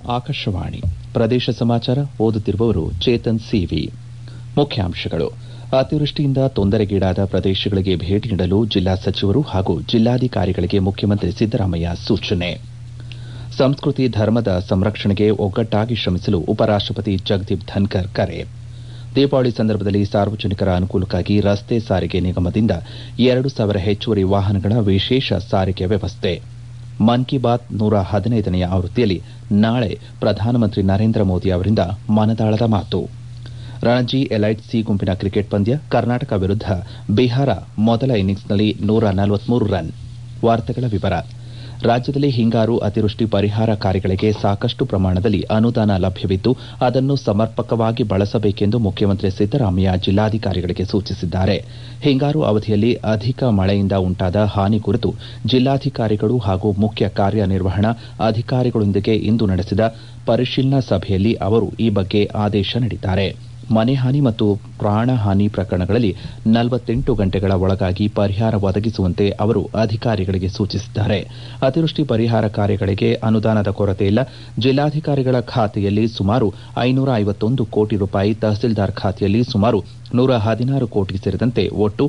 ಆಕಾಶವಾಣಿ ಪ್ರದೇಶ ಸಮಾಚಾರ ಓದುತ್ತಿರುವವರು ಚೇತನ್ ಸಿವಿ. ಮುಖ್ಯಾಂಶಗಳು: ಅತಿವೃಷ್ಟಿಯಿಂದ ತೊಂದರೆಗೀಡಾದ ಪ್ರದೇಶಗಳಿಗೆ ಭೇಟಿ ನೀಡಲು ಜಿಲ್ಲಾ ಸಚಿವರು ಹಾಗೂ ಜಿಲ್ಲಾಧಿಕಾರಿಗಳಿಗೆ ಮುಖ್ಯಮಂತ್ರಿ ಸಿದ್ದರಾಮಯ್ಯ ಸೂಚನೆ. ಸಂಸ್ಕೃತಿ ಧರ್ಮದ ಸಂರಕ್ಷಣೆಗೆ ಒಗ್ಗಟ್ಟಾಗಿ ಶ್ರಮಿಸಲು ಉಪರಾಷ್ಟಪತಿ ಜಗದೀಪ್ ಧನ್ಕರ್ ಕರೆ. ದೀಪಾವಳಿ ಸಂದರ್ಭದಲ್ಲಿ ಸಾರ್ವಜನಿಕರ ಅನುಕೂಲಕ್ಕಾಗಿ ರಸ್ತೆ ಸಾರಿಗೆ ನಿಗಮದಿಂದ 2,000 ಹೆಚ್ಚುವರಿ ವಾಹನಗಳ ವಿಶೇಷ ಸಾರಿಗೆ ವ್ಯವಸ್ಥೆ. ಮನ್ ಕಿ ಬಾತ್ 115ನೇ ಆವೃತ್ತಿಯಲ್ಲಿ ನಾಳೆ ಪ್ರಧಾನಮಂತ್ರಿ ನರೇಂದ್ರ ಮೋದಿ ಅವರಿಂದ ಮನದಾಳದ ಮಾತು. ರಣಜಿ ಎಲೈಟ್ ಸಿ ಗುಂಪಿನ ಕ್ರಿಕೆಟ್ ಪಂದ್ಯ, ಕರ್ನಾಟಕ ವಿರುದ್ಧ ಬಿಹಾರ ಮೊದಲ ಇನ್ನಿಂಗ್ಸ್ನಲ್ಲಿ 143 ರನ್. ವಾರ್ತೆಗಳ ವಿವರ. ರಾಜ್ಯದಲ್ಲಿ ಹಿಂಗಾರು ಅತಿವೃಷ್ಟಿ ಪರಿಹಾರ ಕಾರ್ಯಗಳಿಗೆ ಸಾಕಷ್ಟು ಪ್ರಮಾಣದಲ್ಲಿ ಅನುದಾನ ಲಭ್ಯವಿದ್ದು ಅದನ್ನು ಸಮರ್ಪಕವಾಗಿ ಬಳಸಬೇಕೆಂದು ಮುಖ್ಯಮಂತ್ರಿ ಸಿದ್ದರಾಮಯ್ಯ ಜಿಲ್ಲಾಧಿಕಾರಿಗಳಿಗೆ ಸೂಚಿಸಿದ್ದಾರೆ. ಹಿಂಗಾರು ಅವಧಿಯಲ್ಲಿ ಅಧಿಕ ಮಳೆಯಿಂದ ಉಂಟಾದ ಹಾನಿ ಕುರಿತು ಜಿಲ್ಲಾಧಿಕಾರಿಗಳು ಹಾಗೂ ಮುಖ್ಯ ಕಾರ್ಯನಿರ್ವಹಣಾ ಅಧಿಕಾರಿಗಳೊಂದಿಗೆ ಇಂದು ನಡೆಸಿದ ಪರಿಶೀಲನಾ ಸಭೆಯಲ್ಲಿ ಅವರು ಈ ಬಗ್ಗೆ ಆದೇಶ ನೀಡಿದ್ದಾರೆ. ಮನೆ ಹಾನಿ ಮತ್ತು ಪ್ರಾಣಹಾನಿ ಪ್ರಕರಣಗಳಲ್ಲಿ 48 ಗಂಟೆಗಳ ಒಳಗಾಗಿ ಪರಿಹಾರ ಒದಗಿಸುವಂತೆ ಅವರು ಅಧಿಕಾರಿಗಳಿಗೆ ಸೂಚಿಸಿದ್ದಾರೆ. ಅತಿವೃಷ್ಟಿ ಪರಿಹಾರ ಕಾರ್ಯಗಳಿಗೆ ಅನುದಾನದ ಕೊರತೆಯಿಲ್ಲ. ಜಿಲ್ಲಾಧಿಕಾರಿಗಳ ಖಾತೆಯಲ್ಲಿ ಸುಮಾರು 551 ಕೋಟಿ ರೂಪಾಯಿ, ತಹಸೀಲ್ದಾರ್ ಖಾತೆಯಲ್ಲಿ ಸುಮಾರು 116 ಕೋಟಿ ಸೇರಿದಂತೆ ಒಟ್ಟು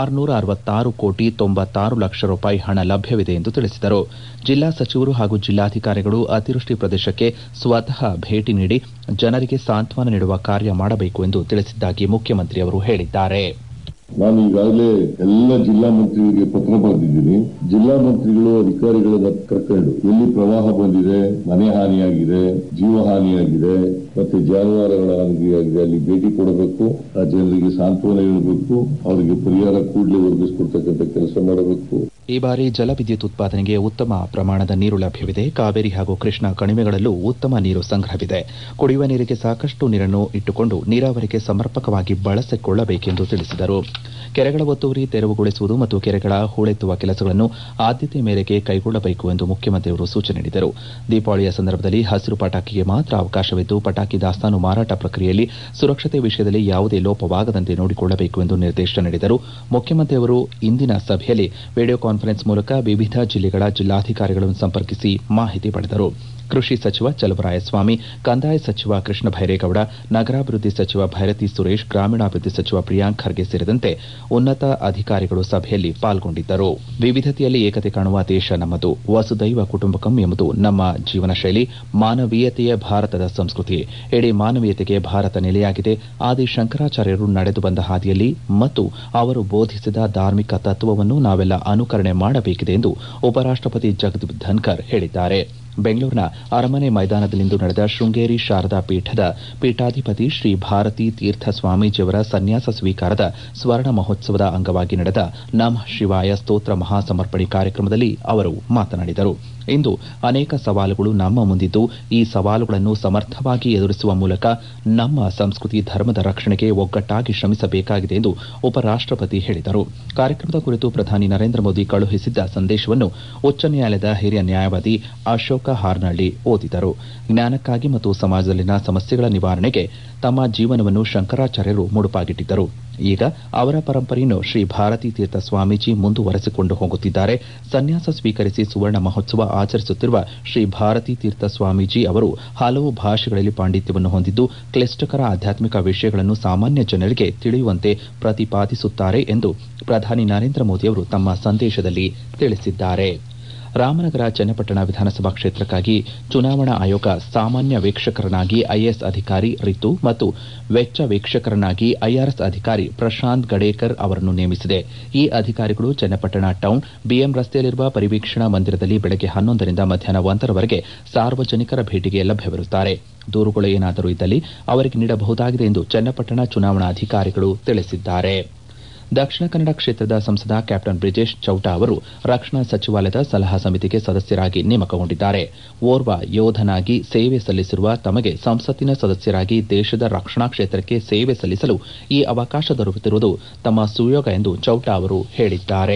666 ಕೋಟಿ 96 ಲಕ್ಷ ರೂಪಾಯಿ ಹಣ ಲಭ್ಯವಿದೆ ಎಂದು ತಿಳಿಸಿದರು. ಜಿಲ್ಲಾ ಸಚಿವರು ಹಾಗೂ ಜಿಲ್ಲಾಧಿಕಾರಿಗಳು ಅತಿವೃಷ್ಟಿ ಪ್ರದೇಶಕ್ಕೆ ಸ್ವತಃ ಭೇಟಿ ನೀಡಿ ಜನರಿಗೆ ಸಾಂತ್ವನ ನೀಡುವ ಕಾರ್ಯ ಮಾಡಬೇಕು ಎಂದು ತಿಳಿಸಿದ್ದಾಗಿ ಮುಖ್ಯಮಂತ್ರಿ ಅವರು ಹೇಳಿದ್ದಾರೆ. ನಾನು ಈಗಾಗಲೇ ಎಲ್ಲ ಜಿಲ್ಲಾ ಮಂತ್ರಿಗಳಿಗೆ ಪತ್ರ ಬರೆದಿದ್ದೀನಿ. ಜಿಲ್ಲಾ ಮಂತ್ರಿಗಳು ಅಧಿಕಾರಿಗಳನ್ನ ಕರ್ಕೊಂಡು ಎಲ್ಲಿ ಪ್ರವಾಹ ಬಂದಿದೆ, ಮನೆ ಹಾನಿಯಾಗಿದೆ, ಜೀವ ಹಾನಿಯಾಗಿದೆ, ಮತ್ತೆ ಜಾನುವಾರುಗಳ ಹಾನಿಯಾಗಿದೆ ಅಲ್ಲಿ ಭೇಟಿ ಕೊಡಬೇಕು. ಆ ಜನರಿಗೆ ಸಾಂತ್ವನ ಹೇಳಬೇಕು, ಅವರಿಗೆ ಪರಿಹಾರ ಕೂಡಲೇ ಒದಗಿಸಿಕೊಡ್ತಕ್ಕಂಥ ಕೆಲಸ ಮಾಡಬೇಕು. ಈ ಬಾರಿ ಜಲವಿದ್ಯುತ್ ಉತ್ಪಾದನೆಗೆ ಉತ್ತಮ ಪ್ರಮಾಣದ ನೀರು ಲಭ್ಯವಿದೆ. ಕಾವೇರಿ ಹಾಗೂ ಕೃಷ್ಣಾ ಕಣಿವೆಗಳಲ್ಲೂ ಉತ್ತಮ ನೀರು ಸಂಗ್ರಹವಿದೆ. ಕುಡಿಯುವ ನೀರಿಗೆ ಸಾಕಷ್ಟು ನೀರನ್ನು ಇಟ್ಟುಕೊಂಡು ನೀರಾವರಿಗೆ ಸಮರ್ಪಕವಾಗಿ ಬಳಸಿಕೊಳ್ಳಬೇಕೆಂದು ತಿಳಿಸಿದರು. ಕೆರೆಗಳ ಒತ್ತುವರಿ ತೆರವುಗೊಳಿಸುವುದು ಮತ್ತು ಕೆರೆಗಳ ಹೂಳೆತ್ತುವ ಕೆಲಸಗಳನ್ನು ಆದ್ಯತೆ ಮೇರೆಗೆ ಕೈಗೊಳ್ಳಬೇಕು ಎಂದು ಮುಖ್ಯಮಂತ್ರಿಯವರು ಸೂಚನೆ ನೀಡಿದರು. ದೀಪಾವಳಿಯ ಸಂದರ್ಭದಲ್ಲಿ ಹಸಿರು ಪಟಾಕಿಗೆ ಮಾತ್ರ ಅವಕಾಶವಿದ್ದು ಪಟಾಕಿ ದಾಸ್ತಾನು ಮಾರಾಟ ಪ್ರಕ್ರಿಯೆಯಲ್ಲಿ ಸುರಕ್ಷತೆ ವಿಷಯದಲ್ಲಿ ಯಾವುದೇ ಲೋಪವಾಗದಂತೆ ನೋಡಿಕೊಳ್ಳಬೇಕು ಎಂದು ನಿರ್ದೇಶನ ನೀಡಿದರು. ಮುಖ್ಯಮಂತ್ರಿಯವರು ಇಂದಿನ ಸಭೆಯಲ್ಲಿ ವಿಡಿಯೋ ಕಾನ್ಫರೆನ್ಸ್ ಮೂಲಕ ವಿವಿಧ ಜಿಲ್ಲೆಗಳ ಜಿಲ್ಲಾಧಿಕಾರಿಗಳನ್ನು ಸಂಪರ್ಕಿಸಿ ಮಾಹಿತಿ ಪಡೆದರು. ಕೃಷಿ ಸಚಿವ ಚಲುವರಾಯಸ್ವಾಮಿ, ಕಂದಾಯ ಸಚಿವ ಕೃಷ್ಣ ಭೈರೇಗೌಡ, ನಗರಾಭಿವೃದ್ಧಿ ಸಚಿವ ಭೈರತಿ ಸುರೇಶ್, ಗ್ರಾಮೀಣಾಭಿವೃದ್ಧಿ ಸಚಿವ ಪ್ರಿಯಾಂಕ್ ಖರ್ಗೆ ಸೇರಿದಂತೆ ಉನ್ನತ ಅಧಿಕಾರಿಗಳು ಸಭೆಯಲ್ಲಿ ಪಾಲ್ಗೊಂಡಿದ್ದರು. ವಿವಿಧತೆಯಲ್ಲಿ ಏಕತೆ ಕಾಣುವ ದೇಶ ನಮ್ಮದು. ವಸುದೈವ ಕುಟುಂಬಕಂ ಎಂಬುದು ನಮ್ಮ ಜೀವನ ಶೈಲಿ. ಮಾನವೀಯತೆಯೇ ಭಾರತದ ಸಂಸ್ಕೃತಿ. ಇಡೀ ಮಾನವೀಯತೆಗೆ ಭಾರತ ನೆಲೆಯಾಗಿದೆ. ಆದಿ ಶಂಕರಾಚಾರ್ಯರು ನಡೆದು ಬಂದ ಹಾದಿಯಲ್ಲಿ ಮತ್ತು ಅವರು ಬೋಧಿಸಿದ ಧಾರ್ಮಿಕ ತತ್ವವನ್ನು ನಾವೆಲ್ಲ ಅನುಕರಣೆ ಮಾಡಬೇಕಿದೆ ಎಂದು ಉಪರಾಷ್ಟಪತಿ ಜಗದೀಪ್ ಧನ್ಕರ್ ಹೇಳಿದ್ದಾರೆ. ಬೆಂಗಳೂರಿನ ಅರಮನೆ ಮೈದಾನದಲ್ಲಿಂದು ನಡೆದ ಶೃಂಗೇರಿ ಶಾರದಾ ಪೀಠದ ಪೀಠಾಧಿಪತಿ ಶ್ರೀ ಭಾರತೀ ತೀರ್ಥ ಸ್ವಾಮೀಜಿಯವರ ಸನ್ಯಾಸ ಸ್ವೀಕಾರದ ಸ್ವರ್ಣ ಮಹೋತ್ಸವದ ಅಂಗವಾಗಿ ನಡೆದ ನಮಃ ಶಿವಾಯ ಸ್ತೋತ್ರ ಮಹಾಸಮರ್ಪಣೆ ಕಾರ್ಯಕ್ರಮದಲ್ಲಿ ಅವರು ಮಾತನಾಡಿದರು. ಇಂದು ಅನೇಕ ಸವಾಲುಗಳು ನಮ್ಮ ಮುಂದಿದ್ದು ಈ ಸವಾಲುಗಳನ್ನು ಸಮರ್ಥವಾಗಿ ಎದುರಿಸುವ ಮೂಲಕ ನಮ್ಮ ಸಂಸ್ಕೃತಿ ಧರ್ಮದ ರಕ್ಷಣೆಗೆ ಒಗ್ಗಟ್ಟಾಗಿ ಶ್ರಮಿಸಬೇಕಾಗಿದೆ ಎಂದು ಉಪರಾಷ್ಟಪತಿ ಹೇಳಿದರು. ಕಾರ್ಯಕ್ರಮದ ಕುರಿತು ಪ್ರಧಾನಿ ನರೇಂದ್ರ ಮೋದಿ ಕಳುಹಿಸಿದ್ದ ಸಂದೇಶವನ್ನು ಉಚ್ಚ ನ್ಯಾಯಾಲಯದ ಹಿರಿಯ ನ್ಯಾಯವಾದಿ ಅಶೋಕ ಹಾರ್ನಳ್ಳಿ ಓದಿದರು. ಜ್ಞಾನಕ್ಕಾಗಿ ಮತ್ತು ಸಮಾಜದಲ್ಲಿನ ಸಮಸ್ಯೆಗಳ ನಿವಾರಣೆಗೆ ತಮ್ಮ ಜೀವನವನ್ನು ಶಂಕರಾಚಾರ್ಯರು ಮುಡುಪಾಗಿಟ್ಟಿದ್ದರು. ಈಗ ಅವರ ಪರಂಪರೆಯನ್ನು ಶ್ರೀ ಭಾರತೀ ತೀರ್ಥ ಸ್ವಾಮೀಜಿ ಮುಂದುವರೆಸಿಕೊಂಡು ಹೋಗುತ್ತಿದ್ದಾರೆ. ಸನ್ಯಾಸ ಸ್ವೀಕರಿಸಿ ಸುವರ್ಣ ಮಹೋತ್ಸವ ಆಚರಿಸುತ್ತಿರುವ ಶ್ರೀ ಭಾರತೀ ತೀರ್ಥ ಸ್ವಾಮೀಜಿ ಅವರು ಹಲವು ಭಾಷೆಗಳಲ್ಲಿ ಪಾಂಡಿತ್ಯವನ್ನು ಹೊಂದಿದ್ದು ಕ್ಲಿಷ್ಟಕರ ಆಧ್ಯಾತ್ಮಿಕ ವಿಷಯಗಳನ್ನು ಸಾಮಾನ್ಯ ಜನರಿಗೆ ತಿಳಿಯುವಂತೆ ಪ್ರತಿಪಾದಿಸುತ್ತಾರೆ ಎಂದು ಪ್ರಧಾನಿ ನರೇಂದ್ರ ಮೋದಿ ಅವರು ತಮ್ಮ ಸಂದೇಶದಲ್ಲಿ ತಿಳಿಸಿದ್ದಾರೆ. ರಾಮನಗರ ಚನ್ನಪಟ್ಟಣ ವಿಧಾನಸಭಾ ಕ್ಷೇತ್ರಕ್ಕಾಗಿ ಚುನಾವಣಾ ಆಯೋಗ ಸಾಮಾನ್ಯ ವೀಕ್ಷಕರನ್ನಾಗಿ ಐಎಎಸ್ ಅಧಿಕಾರಿ ರಿತು ಮತ್ತು ವೆಚ್ಚ ವೀಕ್ಷಕರನ್ನಾಗಿ ಐಆರ್ಎಸ್ ಅಧಿಕಾರಿ ಪ್ರಶಾಂತ್ ಗಡೇಕರ್ ಅವರನ್ನು ನೇಮಿಸಿದೆ. ಈ ಅಧಿಕಾರಿಗಳು ಚನ್ನಪಟ್ಟಣ ಟೌನ್ ಬಿಎಂ ರಸ್ತೆಯಲ್ಲಿರುವ ಪರಿವೀಕ್ಷಣಾ ಮಂದಿರದಲ್ಲಿ ಬೆಳಗ್ಗೆ 11ರಿಂದ ಮಧ್ಯಾಹ್ನ 1ರವರೆಗೆ ಸಾರ್ವಜನಿಕರ ಭೇಟಿಗೆ ಲಭ್ಯವಿರುತ್ತಾರೆ. ದೂರುಗಳು ಏನಾದರೂ ಇದ್ದಲ್ಲಿ ಅವರಿಗೆ ನೀಡಬಹುದಾಗಿದೆ ಎಂದು ಚನ್ನಪಟ್ಟಣ ಚುನಾವಣಾಧಿಕಾರಿಗಳು ತಿಳಿಸಿದ್ದಾರೆ. ದಕ್ಷಿಣ ಕನ್ನಡ ಕ್ಷೇತ್ರದ ಸಂಸದ ಕ್ಯಾಪ್ಟನ್ ಬ್ರಿಜೇಶ್ ಚೌಟಾ ಅವರು ರಕ್ಷಣಾ ಸಚಿವಾಲಯದ ಸಲಹಾ ಸಮಿತಿಗೆ ಸದಸ್ಯರಾಗಿ ನೇಮಕಗೊಂಡಿದ್ದಾರೆ. ಓರ್ವ ಯೋಧನಾಗಿ ಸೇವೆ ಸಲ್ಲಿಸಿರುವ ತಮಗೆ ಸಂಸತ್ತಿನ ಸದಸ್ಯರಾಗಿ ದೇಶದ ರಕ್ಷಣಾ ಕ್ಷೇತ್ರಕ್ಕೆ ಸೇವೆ ಸಲ್ಲಿಸಲು ಈ ಅವಕಾಶ ದೊರೆತಿರುವುದು ತಮ್ಮ ಸುಯೋಗ ಎಂದು ಚೌಟಾ ಅವರು ಹೇಳಿದ್ದಾರೆ.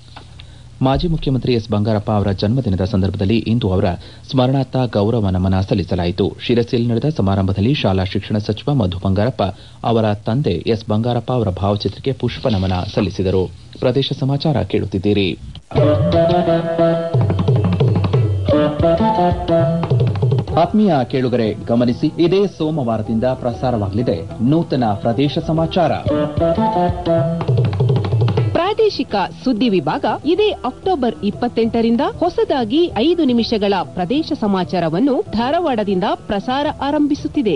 ಮಾಜಿ ಮುಖ್ಯಮಂತ್ರಿ ಎಸ್ ಬಂಗಾರಪ್ಪ ಅವರ ಜನ್ಮದಿನದ ಸಂದರ್ಭದಲ್ಲಿ ಇಂದು ಅವರ ಸ್ಮರಣಾರ್ಥ ಗೌರವ ನಮನ ಸಲ್ಲಿಸಲಾಯಿತು. ಶಿರಸಿಯಲ್ಲಿ ನಡೆದ ಸಮಾರಂಭದಲ್ಲಿ ಶಾಲಾ ಶಿಕ್ಷಣ ಸಚಿವ ಮಧು ಬಂಗಾರಪ್ಪ ಅವರ ತಂದೆ ಎಸ್ ಬಂಗಾರಪ್ಪ ಅವರ ಭಾವಚಿತ್ರಕ್ಕೆ ಪುಷ್ಪ ನಮನ ಸಲ್ಲಿಸಿದರು. ಪ್ರದೇಶ ಸಮಾಚಾರ ಕೇಳುತ್ತಿದ್ದೀರಿ. ಆತ್ಮೀಯ ಕೇಳುಗರೆ ಗಮನಿಸಿ, ಇದೇ ಸೋಮವಾರದಿಂದ ಪ್ರಸಾರವಾಗಲಿದೆ ನೂತನ ಪ್ರದೇಶ ಸಮಾಚಾರ. ಪ್ರಾದೇಶಿಕ ಸುದ್ದಿ ವಿಭಾಗ ಇದೇ ಅಕ್ಟೋಬರ್ 28ರಿಂದ ಹೊಸದಾಗಿ 5 ನಿಮಿಷಗಳ ಪ್ರದೇಶ ಸಮಾಚಾರವನ್ನು ಧಾರವಾಡದಿಂದ ಪ್ರಸಾರ ಆರಂಭಿಸುತ್ತಿದೆ.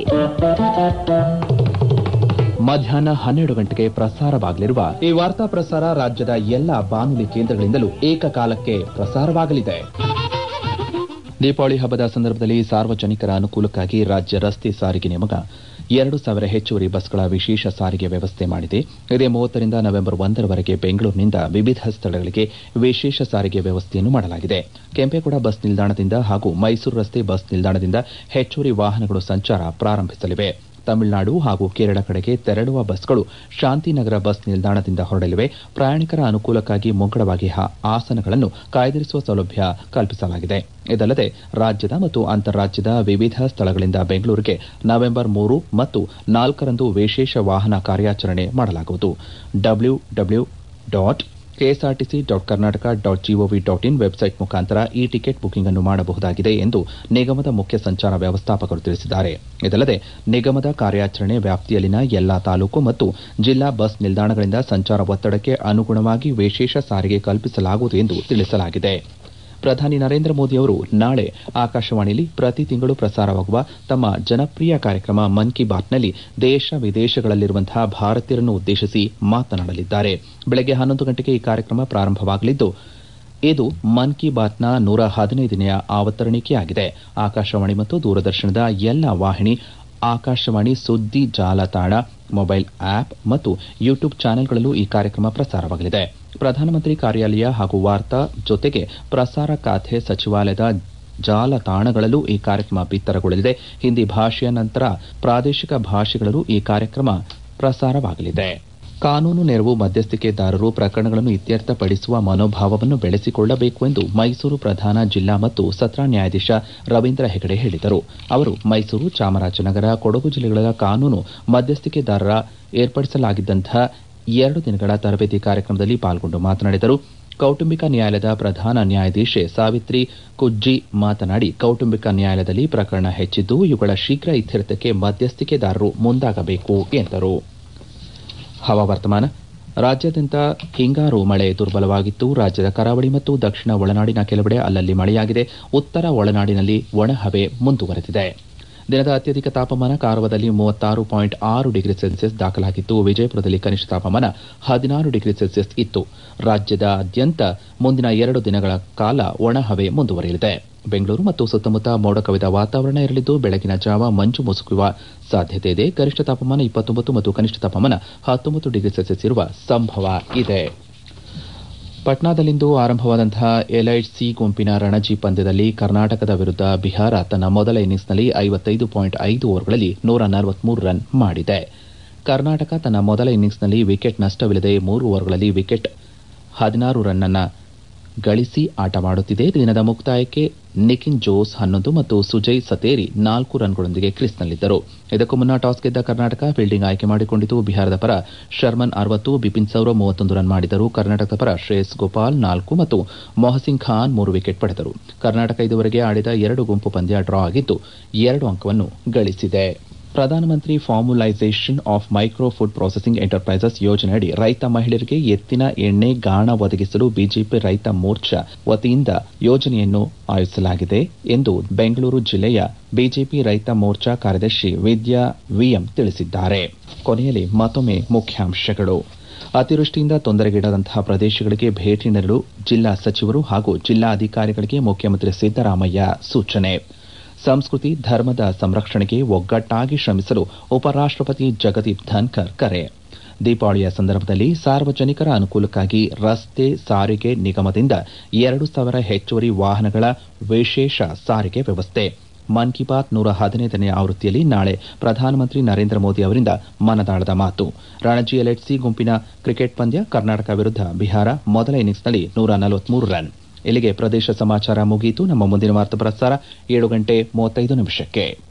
ಮಧ್ಯಾಹ್ನ 12 ಗಂಟೆಗೆ ಪ್ರಸಾರವಾಗಲಿರುವ ಈ ವಾರ್ತಾ ಪ್ರಸಾರ ರಾಜ್ಯದ ಎಲ್ಲಾ ಬಾನುಲಿ ಕೇಂದ್ರಗಳಿಂದಲೂ ಏಕಕಾಲಕ್ಕೆ ಪ್ರಸಾರವಾಗಲಿದೆ. ದೀಪಾವಳಿ ಹಬ್ಬದ ಸಂದರ್ಭದಲ್ಲಿ ಸಾರ್ವಜನಿಕರ ಅನುಕೂಲಕ್ಕಾಗಿ ರಾಜ್ಯ ರಸ್ತೆ ಸಾರಿಗೆ ನಿಗಮ 2,000 ಹೆಚ್ಚುವರಿ ಬಸ್ಗಳ ವಿಶೇಷ ಸಾರಿಗೆ ವ್ಯವಸ್ಥೆ ಮಾಡಿದೆ. ಇದೇ 30ರಿಂದ ನವೆಂಬರ್ 1ರವರೆಗೆ ಬೆಂಗಳೂರಿನಿಂದ ವಿವಿಧ ಸ್ಥಳಗಳಿಗೆ ವಿಶೇಷ ಸಾರಿಗೆ ವ್ಯವಸ್ಥೆಯನ್ನು ಮಾಡಲಾಗಿದೆ. ಕೆಂಪೇಗೌಡ ಬಸ್ ನಿಲ್ದಾಣದಿಂದ ಹಾಗೂ ಮೈಸೂರು ರಸ್ತೆ ಬಸ್ ನಿಲ್ದಾಣದಿಂದ ಹೆಚ್ಚುವರಿ ವಾಹನಗಳು ಸಂಚಾರ ಪ್ರಾರಂಭಿಸಲಿವೆ. ತಮಿಳುನಾಡು ಹಾಗೂ ಕೇರಳ ಕಡೆಗೆ ತೆರಳುವ ಬಸ್ಗಳು ಶಾಂತಿನಗರ ಬಸ್ ನಿಲ್ದಾಣದಿಂದ ಹೊರಡಲಿವೆ. ಪ್ರಯಾಣಿಕರ ಅನುಕೂಲಕ್ಕಾಗಿ ಮುಂಗಡವಾಗಿ ಆಸನಗಳನ್ನು ಕಾಯ್ದಿರಿಸುವ ಸೌಲಭ್ಯ ಕಲ್ಪಿಸಲಾಗಿದೆ. ಇದಲ್ಲದೆ ರಾಜ್ಯದ ಮತ್ತು ಅಂತಾರಾಜ್ಯದ ವಿವಿಧ ಸ್ಥಳಗಳಿಂದ ಬೆಂಗಳೂರಿಗೆ ನವೆಂಬರ್ 3 ಮತ್ತು 4ರಂದು ವಿಶೇಷ ವಾಹನ ಕಾರ್ಯಾಚರಣೆ ಮಾಡಲಾಗುವುದು. www.ksrtc.karnataka.gov.in ವೆಬ್ಸೈಟ್ ಮುಖಾಂತರ ಈ ಟಿಕೆಟ್ ಬುಕಿಂಗ್ ಅನ್ನು ಮಾಡಬಹುದಾಗಿದೆ ಎಂದು ನಿಗಮದ ಮುಖ್ಯ ಸಂಚಾರ ವ್ಯವಸ್ಥಾಪಕರು ತಿಳಿಸಿದ್ದಾರೆ. ಇದಲ್ಲದೆ ನಿಗಮದ ಕಾರ್ಯಾಚರಣೆ ವ್ಯಾಪ್ತಿಯಲ್ಲಿನ ಎಲ್ಲಾ ತಾಲೂಕು ಮತ್ತು ಜಿಲ್ಲಾ ಬಸ್ ನಿಲ್ದಾಣಗಳಿಂದ ಸಂಚಾರ ಒತ್ತಡಕ್ಕೆ ಅನುಗುಣವಾಗಿ ವಿಶೇಷ ಸಾರಿಗೆ ಕಲ್ಪಿಸಲಾಗುವುದು ಎಂದು ತಿಳಿಸಲಾಗಿದೆ. ಪ್ರಧಾನಿ ನರೇಂದ್ರ ಮೋದಿ ಅವರು ನಾಳೆ ಆಕಾಶವಾಣಿಯಲ್ಲಿ ಪ್ರತಿ ತಿಂಗಳು ಪ್ರಸಾರವಾಗುವ ತಮ್ಮ ಜನಪ್ರಿಯ ಕಾರ್ಯಕ್ರಮ ಮನ್ ಕಿ ಬಾತ್ನಲ್ಲಿ ದೇಶ ವಿದೇಶಗಳಲ್ಲಿರುವಂತಹ ಭಾರತೀಯರನ್ನು ಉದ್ದೇಶಿಸಿ ಮಾತನಾಡಲಿದ್ದಾರೆ. ಬೆಳಗ್ಗೆ 11 ಗಂಟೆಗೆ ಈ ಕಾರ್ಯಕ್ರಮ ಪ್ರಾರಂಭವಾಗಲಿದ್ದು ಇದು ಮನ್ ಕಿ ಬಾತ್ನ 115ನೇ ಅವತರಣಿಕೆಯಾಗಿದೆ. ಆಕಾಶವಾಣಿ ಮತ್ತು ದೂರದರ್ಶನದ ಎಲ್ಲಾ ವಾಹಿನಿ, ಆಕಾಶವಾಣಿ ಸುದ್ದಿ ಜಾಲತಾಣ, ಮೊಬೈಲ್ ಆಪ್ ಮತ್ತು ಯೂಟ್ಯೂಬ್ ಚಾನೆಲ್ಗಳಲ್ಲೂ ಈ ಕಾರ್ಯಕ್ರಮ ಪ್ರಸಾರವಾಗಲಿದೆ. ಪ್ರಧಾನಮಂತ್ರಿ ಕಾರ್ಯಾಲಯ ಹಾಗೂ ವಾರ್ತಾ ಜೊತೆಗೆ ಪ್ರಸಾರ ಖಾತೆ ಸಚಿವಾಲಯದ ಜಾಲತಾಣಗಳಲ್ಲೂ ಈ ಕಾರ್ಯಕ್ರಮ ಬಿತ್ತರಗೊಳ್ಳಲಿದೆ. ಹಿಂದಿ ಭಾಷೆಯ ನಂತರ ಪ್ರಾದೇಶಿಕ ಭಾಷೆಗಳಲ್ಲೂ ಈ ಕಾರ್ಯಕ್ರಮ ಪ್ರಸಾರವಾಗಲಿದೆ. ಕಾನೂನು ನೆರವು ಮಧ್ಯಸ್ಥಿಕೆದಾರರು ಪ್ರಕರಣಗಳನ್ನು ಇತ್ಯರ್ಥಪಡಿಸುವ ಮನೋಭಾವವನ್ನು ಬೆಳೆಸಿಕೊಳ್ಳಬೇಕು ಎಂದು ಮೈಸೂರು ಪ್ರಧಾನ ಜಿಲ್ಲಾ ಮತ್ತು ಸತ್ರ ನ್ಯಾಯಾಧೀಶ ರವೀಂದ್ರ ಹೆಗಡೆ ಹೇಳಿದರು. ಅವರು ಮೈಸೂರು, ಚಾಮರಾಜನಗರ, ಕೊಡಗು ಜಿಲ್ಲೆಗಳ ಕಾನೂನು ಮಧ್ಯಸ್ಥಿಕೆದಾರರ ಏರ್ಪಡಿಸಲಾಗಿದ್ದಂತಹ 2 ದಿನಗಳ ತರಬೇತಿ ಕಾರ್ಯಕ್ರಮದಲ್ಲಿ ಪಾಲ್ಗೊಂಡು ಮಾತನಾಡಿದರು. ಕೌಟುಂಬಿಕ ನ್ಯಾಯಾಲಯದ ಪ್ರಧಾನ ನ್ಯಾಯಾಧೀಶೆ ಸಾವಿತ್ರಿ ಕುಜ್ಜಿ ಮಾತನಾಡಿ, ಕೌಟುಂಬಿಕ ನ್ಯಾಯಾಲಯದಲ್ಲಿ ಪ್ರಕರಣ ಹೆಚ್ಚಿದ್ದು ಇವುಗಳ ಶೀಘ್ರ ಇತ್ಯರ್ಥಕ್ಕೆ ಮಧ್ಯಸ್ಥಿಕೆದಾರರು ಮುಂದಾಗಬೇಕು ಎಂದರು. ಹವಾವರ್ತಮಾನ. ರಾಜ್ಯಾದ್ಯಂತ ಹಿಂಗಾರು ಮಳೆ ದುರ್ಬಲವಾಗಿತ್ತು. ರಾಜ್ಯದ ಕರಾವಳಿ ಮತ್ತು ದಕ್ಷಿಣ ಒಳನಾಡಿನ ಕೆಲವೆಡೆ ಅಲ್ಲಲ್ಲಿ ಮಳೆಯಾಗಿದೆ. ಉತ್ತರ ಒಳನಾಡಿನಲ್ಲಿ ಒಣಹವೆ ಮುಂದುವರೆದಿದೆ. ದಿನದ ಅತ್ಯಧಿಕ ತಾಪಮಾನ ಕಾರವಾರದಲ್ಲಿ 36.6 ಡಿಗ್ರಿ ಸೆಲ್ಸಿಯಸ್ ದಾಖಲಾಗಿತ್ತು. ವಿಜಯಪುರದಲ್ಲಿ ಕನಿಷ್ಠ ತಾಪಮಾನ 16 ಡಿಗ್ರಿ ಸೆಲ್ಸಿಯಸ್ ಇತ್ತು. ರಾಜ್ಯದಾದ್ಯಂತ ಮುಂದಿನ 2 ದಿನಗಳ ಕಾಲ ಒಣಹವೆ ಮುಂದುವರಿಯಲಿದೆ. ಬೆಂಗಳೂರು ಮತ್ತು ಸುತ್ತಮುತ್ತ ಮೋಡ ಕವಿದ ವಾತಾವರಣ ಇರಲಿದ್ದು ಬೆಳಗಿನ ಜಾವ ಮಂಜು ಮುಸುಕುವ ಸಾಧ್ಯತೆ ಇದೆ. ಗರಿಷ್ಠ ತಾಪಮಾನ 29 ಮತ್ತು ಕನಿಷ್ಠ ತಾಪಮಾನ 19 ಡಿಗ್ರಿ ಸೆಲ್ಸಿಯಸ್ ಇರುವ ಸಂಭವ ಇದೆ. ಪಾಟ್ನಾದಲ್ಲಿಂದು ಆರಂಭವಾದಂತಹ ಎಲೈಟ್ ಸಿ ಗುಂಪಿನ ರಣಜಿ ಪಂದ್ಯದಲ್ಲಿ ಕರ್ನಾಟಕದ ವಿರುದ್ಧ ಬಿಹಾರ ತನ್ನ ಮೊದಲ ಇನ್ನಿಂಗ್ಸ್ನಲ್ಲಿ 55.5 ಓವರ್ಗಳಲ್ಲಿ 143 ರನ್ ಮಾಡಿದೆ. ಕರ್ನಾಟಕ ತನ್ನ ಮೊದಲ ಇನ್ನಿಂಗ್ಸ್ನಲ್ಲಿ ವಿಕೆಟ್ ನಷ್ಟವಿಲ್ಲದೆ 3 ಓವರ್ಗಳಲ್ಲಿ ವಿಕೆಟ್ 16 ರನ್ ಅನ್ನು ಗಳಿಸಿ ಆಟವಾಡುತ್ತಿದೆ. ದಿನದ ಮುಕ್ತಾಯಕ್ಕೆ ನಿಖಿನ್ ಜೋಸ್ 11 ಮತ್ತು ಸುಜಯ್ ಸತೇರಿ 4 ರನ್ಗಳೊಂದಿಗೆ ಕ್ರೀಸ್ನಲ್ಲಿದ್ದರು. ಇದಕ್ಕೂ ಮುನ್ನ ಟಾಸ್ ಗೆದ್ದ ಕರ್ನಾಟಕ ಫೀಲ್ಡಿಂಗ್ ಆಯ್ಕೆ ಮಾಡಿಕೊಂಡಿತು. ಬಿಹಾರದ ಪರ ಶರ್ಮನ್ 60, ಬಿಪಿನ್ ಸೌರವ್ 31 ರನ್ ಮಾಡಿದರು. ಕರ್ನಾಟಕದ ಪರ ಶ್ರೇಯಸ್ ಗೋಪಾಲ್ 4 ಮತ್ತು ಮೊಹಸಿನ್ ಖಾನ್ 3 ವಿಕೆಟ್ ಪಡೆದರು. ಕರ್ನಾಟಕ ಇದುವರೆಗೆ ಆಡಿದ 2 ಗುಂಪು ಪಂದ್ಯ ಡ್ರಾ ಆಗಿದ್ದು 2 ಅಂಕವನ್ನು ಗಳಿಸಿದೆ. ಪ್ರಧಾನಮಂತ್ರಿ formalisation of micro food processing enterprises ಯೋಜನೆಯಡಿ ರೈತ ಮಹಿಳೆಯರಿಗೆ ಎತ್ತಿನ ಎಣ್ಣೆ ಗಾಣ ಒದಗಿಸಲು ಬಿಜೆಪಿ ರೈತ ಮೋರ್ಚಾ ವತಿಯಿಂದ ಯೋಜನೆಯನ್ನು ಆಯೋಜಿಸಲಾಗಿದೆ ಎಂದು ಬೆಂಗಳೂರು ಜಿಲ್ಲೆಯ ಬಿಜೆಪಿ ರೈತ ಮೋರ್ಚಾ ಕಾರ್ಯದರ್ಶಿ ವಿದ್ಯಾ ವಿಎಂ ತಿಳಿಸಿದ್ದಾರೆ. ಕೊನೆಯಲ್ಲಿ ಮತ್ತೊಮ್ಮೆ ಮುಖ್ಯಾಂಶಗಳು. ಅತಿವೃಷ್ಟಿಯಿಂದ ತೊಂದರೆಗೀಡಾದಂತಹ ಪ್ರದೇಶಗಳಿಗೆ ಭೇಟಿ ನೀಡಲು ಜಿಲ್ಲಾ ಸಚಿವರು ಹಾಗೂ ಜಿಲ್ಲಾಧಿಕಾರಿಗಳಿಗೆ ಮುಖ್ಯಮಂತ್ರಿ ಸಿದ್ದರಾಮಯ್ಯ ಸೂಚನೆ. ಸಂಸ್ಕೃತಿ ಧರ್ಮದ ಸಂರಕ್ಷಣೆಗೆ ಒಗ್ಗಟ್ಟಾಗಿ ಶ್ರಮಿಸಲು ಉಪರಾಷ್ಟಪತಿ ಜಗದೀಪ್ ಧನ್ಕರ್ ಕರೆ. ದೀಪಾವಳಿಯ ಸಂದರ್ಭದಲ್ಲಿ ಸಾರ್ವಜನಿಕರ ಅನುಕೂಲಕ್ಕಾಗಿ ರಸ್ತೆ ಸಾರಿಗೆ ನಿಗಮದಿಂದ 2,000 ಹೆಚ್ಚುವರಿ ವಾಹನಗಳ ವಿಶೇಷ ಸಾರಿಗೆ ವ್ಯವಸ್ಥೆ. ಮನ್ ಕಿ ಬಾತ್ 115ನೇ ಆವೃತ್ತಿಯಲ್ಲಿ ನಾಳೆ ಪ್ರಧಾನಮಂತ್ರಿ ನರೇಂದ್ರ ಮೋದಿ ಅವರಿಂದ ಮನದಾಳದ ಮಾತು. ರಣಜಿ ಎಲೈಟ್ ಸಿ ಗುಂಪಿನ ಕ್ರಿಕೆಟ್ ಪಂದ್ಯ ಕರ್ನಾಟಕ ವಿರುದ್ಧ ಬಿಹಾರ ಮೊದಲ ಇನ್ನಿಂಗ್ಸ್ನಲ್ಲಿ 143 ರನ್. ಇಲ್ಲಿಗೆ ಪ್ರದೇಶ ಸಮಾಚಾರ ಮುಗಿಯಿತು. ನಮ್ಮ ಮುಂದಿನ ವಾರ್ತಾ ಪ್ರಸಾರ 7:35 ನಿಮಿಷಕ್ಕೆ.